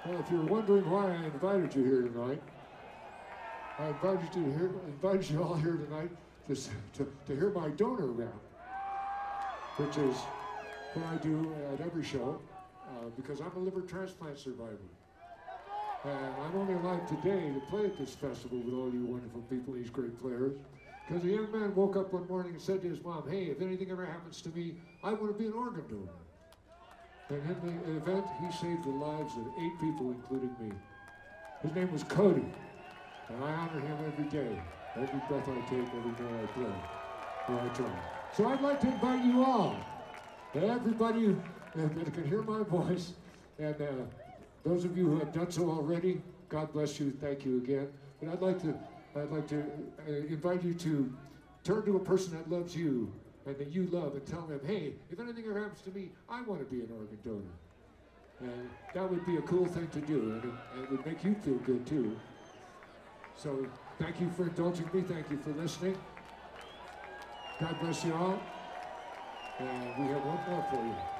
Well, if you're wondering why I invited you here tonight, I invited you all here tonight to hear my donor rap, which is what I do at every show, because I'm a liver transplant survivor. And I'm only alive today to play at this festival with all you wonderful people, these great players. Because a young man woke up one morning and said to his mom, hey, if anything ever happens to me, I want to be an organ donor. And in the event, he saved the lives of 8 people, including me. His name was Cody, and I honor him every day. Every breath I take, every note I play, or I try. So I'd like to invite you all, everybody that can hear my voice, and those of you who have done so already, God bless you, thank you again. But I'd like to invite you to turn to a person that loves you and that you love and tell them, hey, if anything ever happens to me, I want to be an organ donor. And that would be a cool thing to do, and it would make you feel good too. So thank you for indulging me, thank you for listening. God bless you all, and we have one more for you.